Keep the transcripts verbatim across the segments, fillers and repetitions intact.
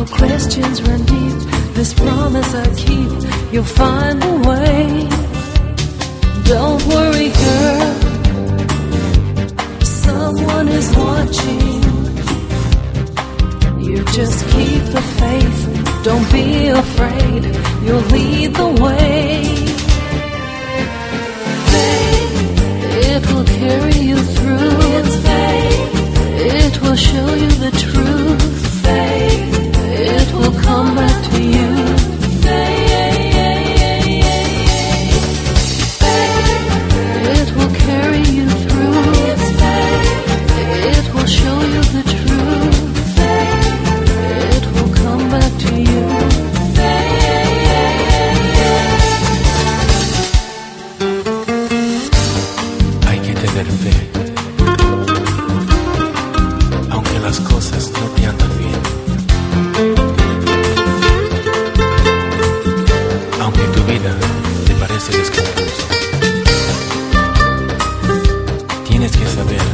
Your questions run deep. This promise I keep. You'll find a way. Don't worry, girl. Someone is watching. You just keep the faith. Don't be afraid. You'll lead the way. Faith, it will carry you through. It's faith. It will show you the truth. Faith, it will come back to you. It will carry you through. It will show you the truth. It will come back to you. Hay que tener fe, aunque las cosas no te andan bien. Aunque tu vida te parece desconfusa, tienes que saber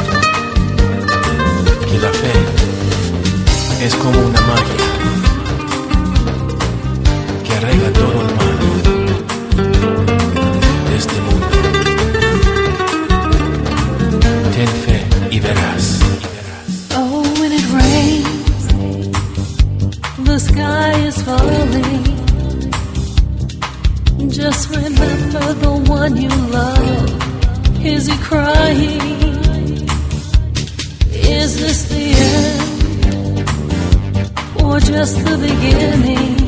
que la fe es como una magia que arregla todo el mal de este mundo. Ten fe y verás. Oh, when it rains, the sky is falling. Just remember the one you love. Is he crying? Is this the end? Or just the beginning?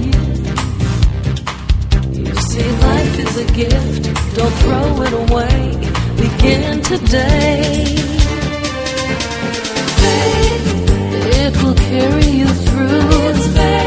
You see, life is a gift. Don't throw it away. Begin today. Faith, it will carry you through. It's faith.